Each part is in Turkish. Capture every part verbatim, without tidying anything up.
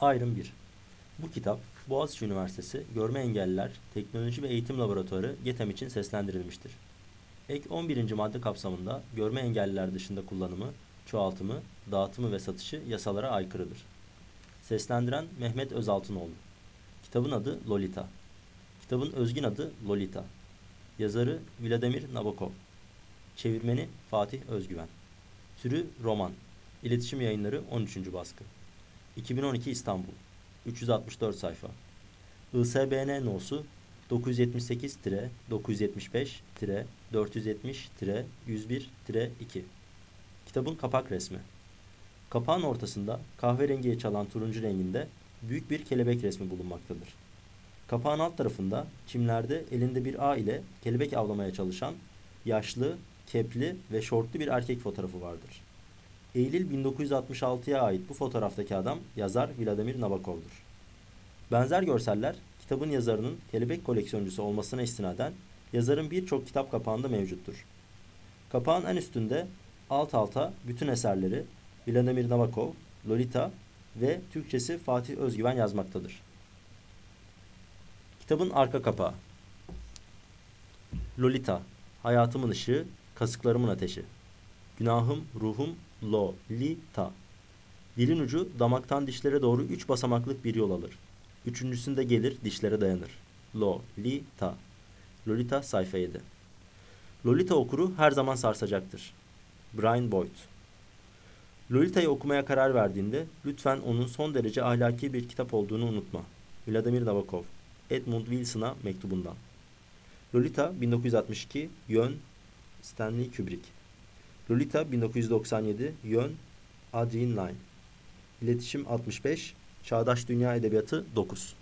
Ayrım bir. Bu kitap Boğaziçi Üniversitesi Görme Engelliler Teknoloji ve Eğitim Laboratuvarı GETEM için seslendirilmiştir. Ek on birinci madde kapsamında görme engelliler dışında kullanımı, çoğaltımı, dağıtımı ve satışı yasalara aykırıdır. Seslendiren Mehmet Özaltınoğlu. Kitabın adı Lolita. Kitabın özgün adı Lolita. Yazarı Vladimir Nabokov. Çevirmeni Fatih Özgüven. Türü roman. İletişim Yayınları on üçüncü baskı. iki bin on iki İstanbul. üç yüz altmış dört sayfa. I S B N nosu dokuz yüz yetmiş sekiz dokuz yüz yetmiş beş dört yüz yetmiş yüz bir iki. Kitabın kapak resmi. Kapağın ortasında kahverengiye çalan turuncu renginde büyük bir kelebek resmi bulunmaktadır. Kapağın alt tarafında çimlerde elinde bir ağ ile kelebek avlamaya çalışan yaşlı, kepli ve şortlu bir erkek fotoğrafı vardır. Eylül bin dokuz yüz altmış altıya ait bu fotoğraftaki adam yazar Vladimir Nabokov'dur. Benzer görseller kitabın yazarının kelebek koleksiyoncusu olmasına istinaden yazarın birçok kitap kapağında mevcuttur. Kapağın en üstünde alt alta bütün eserleri Vladimir Nabokov, Lolita ve Türkçesi Fatih Özgüven yazmaktadır. Kitabın arka kapağı. Lolita, hayatımın ışığı, kasıklarımın ateşi. Günahım, ruhum, Lolita. Dilin ucu damaktan dişlere doğru üç basamaklık bir yol alır. Üçüncüsünde gelir dişlere dayanır. Lolita. Lolita sayfa yedi. Lolita okuru her zaman sarsacaktır. Brian Boyd. Lolita'yı okumaya karar verdiğinde lütfen onun son derece ahlaki bir kitap olduğunu unutma. Vladimir Nabokov. Edmund Wilson'a mektubundan. Lolita bin dokuz yüz altmış iki, yön Stanley Kubrick. Lolita bin dokuz yüz doksan yedi, yön Adrian Lyne. İletişim altmış beş, Çağdaş Dünya Edebiyatı dokuz.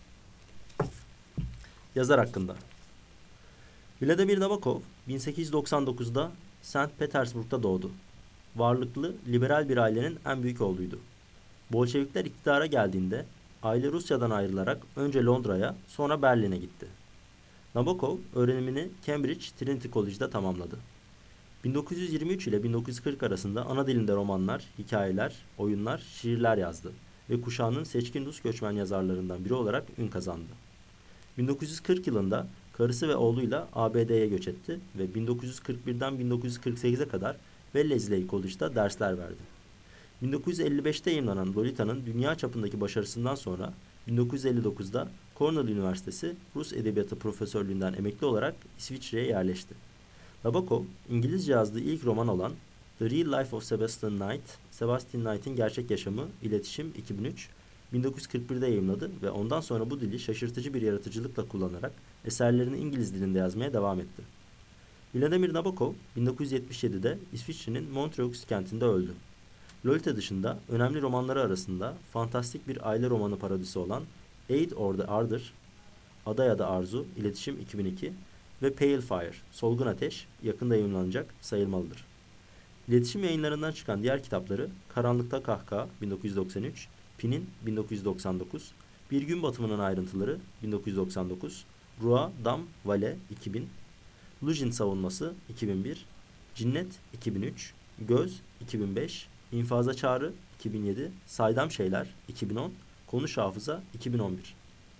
Yazar hakkında. Vladimir Nabokov bin sekiz yüz doksan dokuzda Saint Petersburg'da doğdu. Varlıklı, liberal bir ailenin en büyük oğluydu. Bolşevikler iktidara geldiğinde aile Rusya'dan ayrılarak önce Londra'ya, sonra Berlin'e gitti. Nabokov öğrenimini Cambridge Trinity College'da tamamladı. bin dokuz yüz yirmi üç ile bin dokuz yüz kırk arasında ana dilinde romanlar, hikayeler, oyunlar, şiirler yazdı ve kuşağının seçkin Rus göçmen yazarlarından biri olarak ün kazandı. bin dokuz yüz kırk yılında karısı ve oğluyla A B D'ye göç etti ve bin dokuz yüz kırk birden bin dokuz yüz kırk sekize kadar Wellesley College'da dersler verdi. bin dokuz yüz elli beşte yayımlanan Lolita'nın dünya çapındaki başarısından sonra bin dokuz yüz elli dokuzda Cornell Üniversitesi Rus Edebiyatı Profesörlüğünden emekli olarak İsviçre'ye yerleşti. Nabokov, İngilizce yazdığı ilk roman olan The Real Life of Sebastian Knight, Sebastian Knight'in Gerçek Yaşamı, İletişim iki bin üç, bin dokuz yüz kırk birde yayımladı ve ondan sonra bu dili şaşırtıcı bir yaratıcılıkla kullanarak eserlerini İngiliz dilinde yazmaya devam etti. Vladimir Nabokov, bin dokuz yüz yetmiş yedide İsviçre'nin Montreux kentinde öldü. Lolita dışında önemli romanları arasında fantastik bir aile romanı parodisi olan Aid or the Ardor, Ada ya da Arzu, İletişim iki bin iki ve Pale Fire, Solgun Ateş, yakında yayımlanacak sayılmalıdır. İletişim Yayınlarından çıkan diğer kitapları Karanlıkta Kahkaha bin dokuz yüz doksan üç, Pinin bin dokuz yüz doksan dokuz, Bir Gün Batımının Ayrıntıları bin dokuz yüz doksan dokuz, Rua Dam Vale iki bin, Lujin Savunması iki bin bir, Cinnet iki bin üç, Göz iki bin beş, İnfaza Çağrı iki bin yedi, Saydam Şeyler iki bin on, Konuş Hafıza iki bin on bir.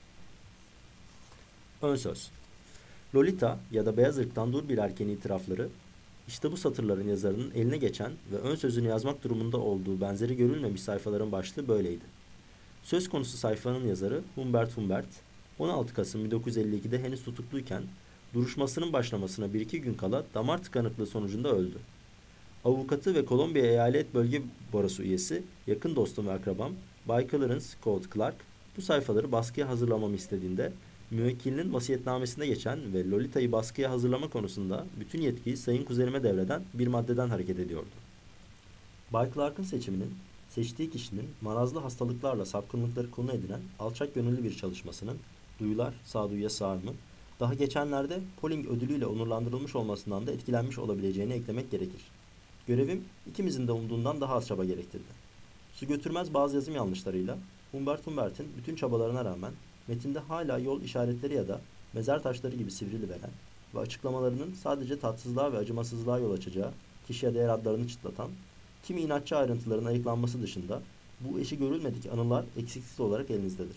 Ön söz. Lolita ya da beyaz ırktan dur bir erkeğin itirafları, işte bu satırların yazarının eline geçen ve ön sözünü yazmak durumunda olduğu benzeri görülmemiş sayfaların başlığı böyleydi. Söz konusu sayfanın yazarı Humbert Humbert, on altı Kasım bin dokuz yüz elli ikide henüz tutukluyken, duruşmasının başlamasına bir iki gün kala damar tıkanıklığı sonucunda öldü. Avukatı ve Kolombiya Eyalet Bölge Barosu üyesi, yakın dostum ve akrabam Bay Clarence Scott Clark, bu sayfaları baskıya hazırlamamı istediğinde, müvekkilinin vasiyetnamesinde geçen ve Lolita'yı baskıya hazırlama konusunda bütün yetkiyi sayın kuzenime devreden bir maddeden hareket ediyordu. Bay Clark'ın seçiminin, seçtiği kişinin marazlı hastalıklarla sapkınlıkları konu edinen alçak gönüllü bir çalışmasının, duyular sağduyuya sığar mı, daha geçenlerde Poling ödülüyle onurlandırılmış olmasından da etkilenmiş olabileceğini eklemek gerekir. Görevim ikimizin de umduğundan daha az çaba gerektirdi. Su götürmez bazı yazım yanlışlarıyla Humbert Humbert'in bütün çabalarına rağmen metinde hala yol işaretleri ya da mezar taşları gibi sivriliveren ve açıklamalarının sadece tatsızlığa ve acımasızlığa yol açacağı kişiye değer adlarını çıtlatan, kimi inatçı ayrıntıların ayıklanması dışında bu eşi görülmedik anılar eksiksiz olarak elinizdedir.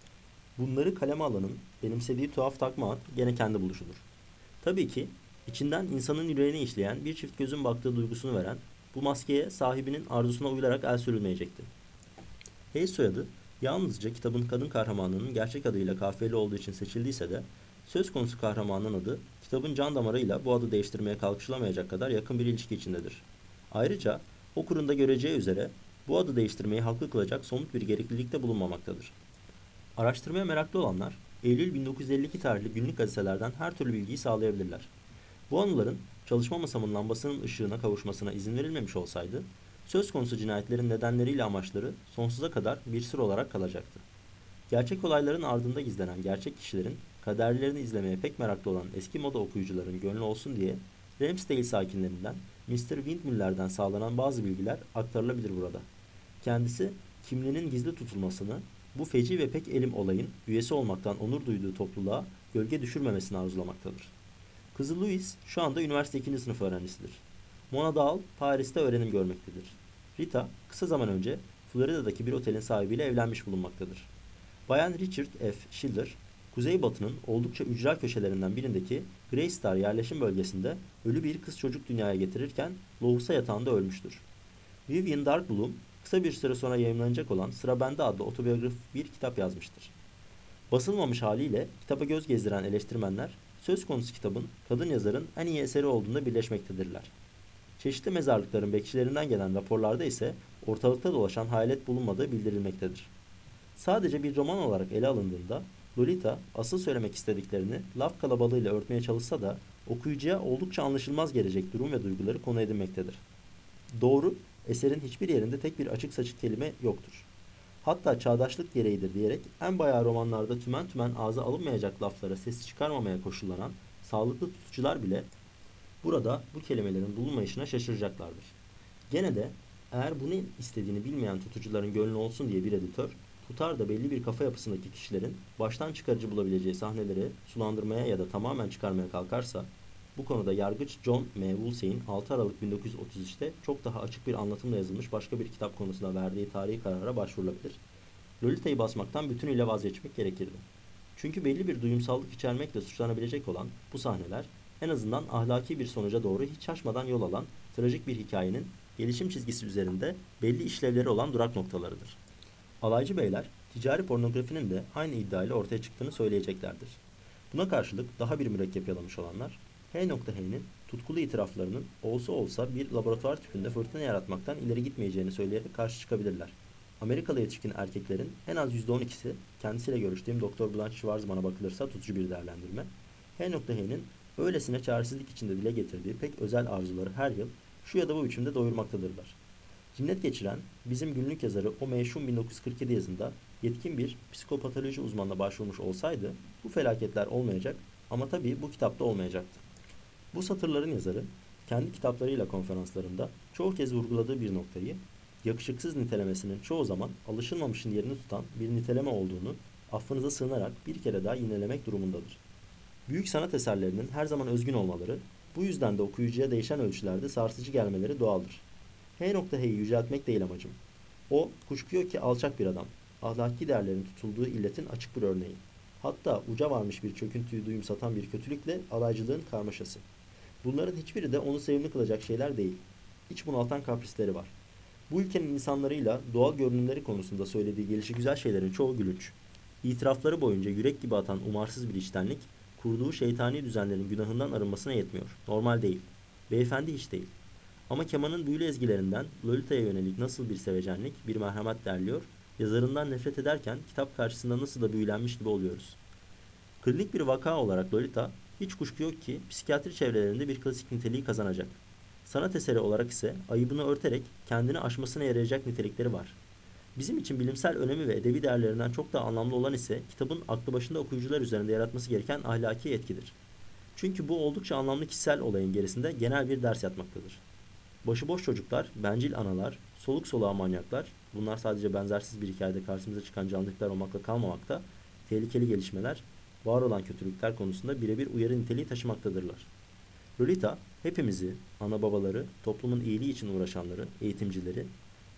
Bunları kaleme alanın benimsediği tuhaf takma ad gene kendi buluşudur. Tabii ki içinden insanın yüreğine işleyen bir çift gözün baktığı duygusunu veren bu maskeye sahibinin arzusuna uyularak el sürülmeyecekti. Hayes soyadı yalnızca kitabın kadın kahramanının gerçek adıyla kafiyeli olduğu için seçildiyse de söz konusu kahramanın adı kitabın can damarıyla bu adı değiştirmeye kalkışılamayacak kadar yakın bir ilişki içindedir. Ayrıca okurun da göreceği üzere bu adı değiştirmeyi haklı kılacak somut bir gereklilikte bulunmamaktadır. Araştırmaya meraklı olanlar Eylül bin dokuz yüz elli iki tarihli günlük gazetelerden her türlü bilgiyi sağlayabilirler. Bu anıların çalışma masamın lambasının ışığına kavuşmasına izin verilmemiş olsaydı, söz konusu cinayetlerin nedenleriyle amaçları sonsuza kadar bir sır olarak kalacaktı. Gerçek olayların ardında gizlenen gerçek kişilerin kaderlerini izlemeye pek meraklı olan eski moda okuyucuların gönlü olsun diye Ramsdale sakinlerinden mister Windmiller'den sağlanan bazı bilgiler aktarılabilir burada. Kendisi kimliğinin gizli tutulmasını, bu feci ve pek elim olayın üyesi olmaktan onur duyduğu topluluğa gölge düşürmemesini arzulamaktadır. Kızı Louise şu anda üniversite ikinci sınıf öğrencisidir. Mona Dahl Paris'te öğrenim görmektedir. Rita kısa zaman önce Florida'daki bir otelin sahibiyle evlenmiş bulunmaktadır. Bayan Richard F. Schiller, Kuzeybatı'nın oldukça ücra köşelerinden birindeki Grey Star yerleşim bölgesinde ölü bir kız çocuk dünyaya getirirken lohusa yatağında ölmüştür. Vivian Darkbloom, kısa bir süre sonra yayımlanacak olan Sıra Bende adlı otobiyografik bir kitap yazmıştır. Basılmamış haliyle kitaba göz gezdiren eleştirmenler, söz konusu kitabın kadın yazarın en iyi eseri olduğunda birleşmektedirler. Çeşitli mezarlıkların bekçilerinden gelen raporlarda ise ortalıkta dolaşan hayalet bulunmadığı bildirilmektedir. Sadece bir roman olarak ele alındığında Lolita asıl söylemek istediklerini laf kalabalığıyla örtmeye çalışsa da okuyucuya oldukça anlaşılmaz gelecek durum ve duyguları konu edinmektedir. Doğru, eserin hiçbir yerinde tek bir açık saçık kelime yoktur. Hatta çağdaşlık gereğidir diyerek en bayağı romanlarda tümen tümen ağza alınmayacak laflara ses çıkarmamaya koşullanan sağlıklı tutucular bile burada bu kelimelerin bulunmayışına şaşıracaklardır. Gene de eğer bunu istediğini bilmeyen tutucuların gönlü olsun diye bir editör, tutar da belli bir kafa yapısındaki kişilerin baştan çıkarıcı bulabileceği sahneleri sulandırmaya ya da tamamen çıkarmaya kalkarsa, bu konuda yargıç John M. Woolsey'in altı Aralık bin dokuz yüz otuz üçte çok daha açık bir anlatımla yazılmış başka bir kitap konusunda verdiği tarihi karara başvurulabilir. Lolita'yı basmaktan bütünüyle vazgeçmek gerekirdi. Çünkü belli bir duyumsallık içermekle suçlanabilecek olan bu sahneler, en azından ahlaki bir sonuca doğru hiç şaşmadan yol alan trajik bir hikayenin gelişim çizgisi üzerinde belli işlevleri olan durak noktalarıdır. Alaycı beyler, ticari pornografinin de aynı iddiayla ortaya çıktığını söyleyeceklerdir. Buna karşılık daha bir mürekkep yalamış olanlar, H.H'nin tutkulu itiraflarının olsa olsa bir laboratuvar tüpünde fırtına yaratmaktan ileri gitmeyeceğini söyleyerek karşı çıkabilirler. Amerikalı yetişkin erkeklerin en az yüzde on ikisi, kendisiyle görüştüğüm doktor Blanche Schwarzman'a bakılırsa tutucu bir değerlendirme, H.H'nin öylesine çaresizlik içinde dile getirdiği pek özel arzuları her yıl şu ya da bu biçimde doyurmaktadırlar. Cinnet geçiren bizim günlük yazarı o meşhum bin dokuz yüz kırk yedi yazında yetkin bir psikopatoloji uzmanına başvurmuş olsaydı bu felaketler olmayacak ama tabii bu kitapta olmayacaktı. Bu satırların yazarı kendi kitaplarıyla konferanslarında çoğu kez vurguladığı bir noktayı, yakışıksız nitelemesinin çoğu zaman alışılmamışın yerini tutan bir niteleme olduğunu affınıza sığınarak bir kere daha yinelemek durumundadır. Büyük sanat eserlerinin her zaman özgün olmaları, bu yüzden de okuyucuya değişen ölçülerde sarsıcı gelmeleri doğaldır. H.H'yi yüceltmek değil amacım. O, kuşku yok ki alçak bir adam, ahlaki değerlerin tutulduğu illetin açık bir örneği. Hatta uca varmış bir çöküntüyü duyumsatan bir kötülükle alaycılığın karmaşası. Bunların hiçbiri de onu sevimli kılacak şeyler değil. İç bunaltan kaprisleri var. Bu ülkenin insanlarıyla doğal görünümleri konusunda söylediği gelişigüzel şeylerin çoğu gülünç. İtirafları boyunca yürek gibi atan umarsız bir içtenlik, kurduğu şeytani düzenlerin günahından arınmasına yetmiyor. Normal değil. Beyefendi hiç değil. Ama kemanın büyülü ezgilerinden Lolita'ya yönelik nasıl bir sevecenlik, bir merhamet derliyor, yazarından nefret ederken kitap karşısında nasıl da büyülenmiş gibi oluyoruz. Klinik bir vaka olarak Lolita, hiç kuşku yok ki psikiyatri çevrelerinde bir klasik niteliği kazanacak. Sanat eseri olarak ise ayıbını örterek kendini aşmasına yarayacak nitelikleri var. Bizim için bilimsel önemi ve edebi değerlerinden çok daha anlamlı olan ise kitabın aklı başında okuyucular üzerinde yaratması gereken ahlaki etkidir. Çünkü bu oldukça anlamlı kişisel olayın gerisinde genel bir ders yatmaktadır. Başıboş çocuklar, bencil analar, soluk soluğa manyaklar, bunlar sadece benzersiz bir hikayede karşımıza çıkan canlılıklar olmakla kalmamakta, tehlikeli gelişmeler, var olan kötülükler konusunda birebir uyarı niteliği taşımaktadırlar. Lolita, hepimizi, ana babaları, toplumun iyiliği için uğraşanları, eğitimcileri,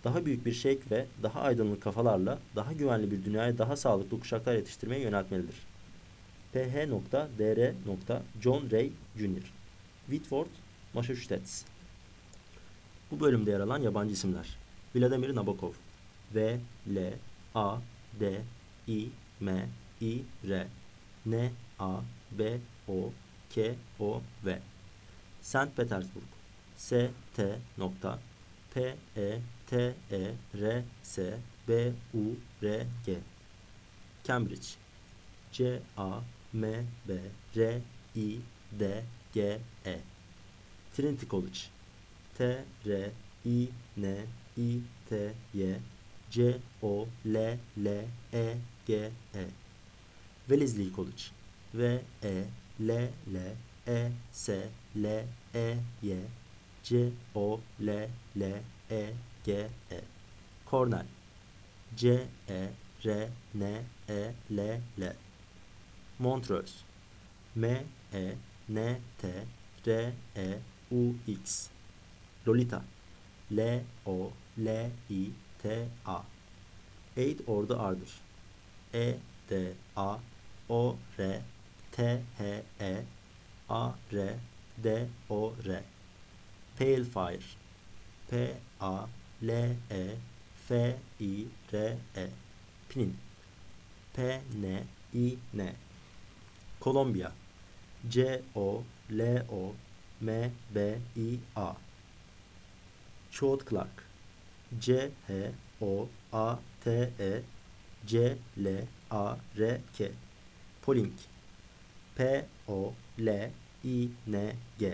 daha büyük bir şevk ve daha aydınlık kafalarla daha güvenli bir dünyaya daha sağlıklı kuşaklar yetiştirmeye yöneltmelidir. P H D R John Ray Junior Whitford, Massachusetts. Bu bölümde yer alan yabancı isimler: Vladimir Nabokov, V L A D I M I R N A B O K O V, Saint Petersburg, S T P E T E R S B U R G, Cambridge, C A M B R I D G E, Trinity College, T R I N I T Y C O L L E G E, Wellesley College, V E L L E S L E Y C O L L E G E, Cornell, C E R N E L L, Montrose, M E N T R E U X, Lolita, L O L I T A, Eid Ordu Ardır, E D A O R T H E A R D O R, Pale Fire, P A L E F I R E, Pnin, P N I N, Columbia, C O L O M B I A, Choate Clark, C H O A T E C L A R K, Polink, P O L I N G,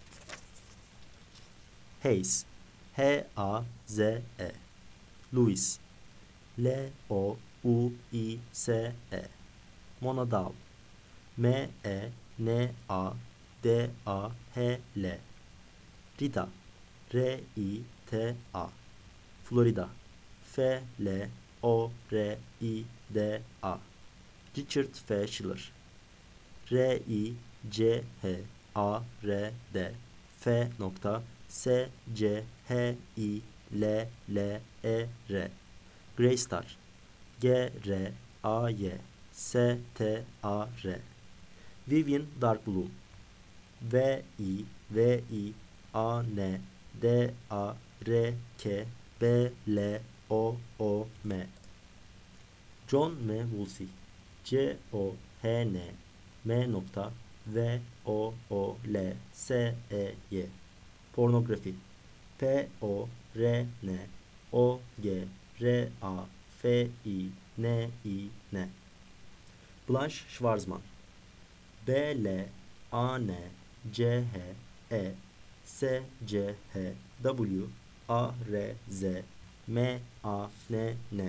Hayes, H A Z E, Lewis, L O U I S E, Monadal, M E N A D A H L, Rida, R I T A, Florida, F L O R I D A, Richard F. Schiller, R I C H A R D, F. S C H I L L E R, Graystar, G R A Y S T A R, Vivian Darkbloom, V I V I A N D A R K B L O O M, John M. Woolsey, C O H N M V O O L S E Y, Pornografi, P O R N O G R A F I N I N, Blanche Schwarzman, B L A N C H E S C H W A R Z M A N N,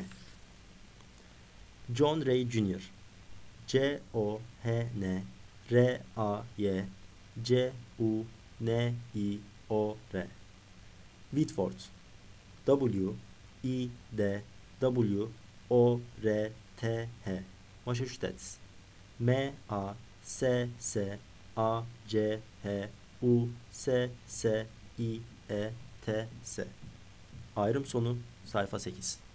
John Ray Junior, C O H N R A Y C U N I O R, Whitford, W I D W O R T H, Massachusetts, M A S S A C H U S S I E T S. Ayrım sonu sayfa sekiz.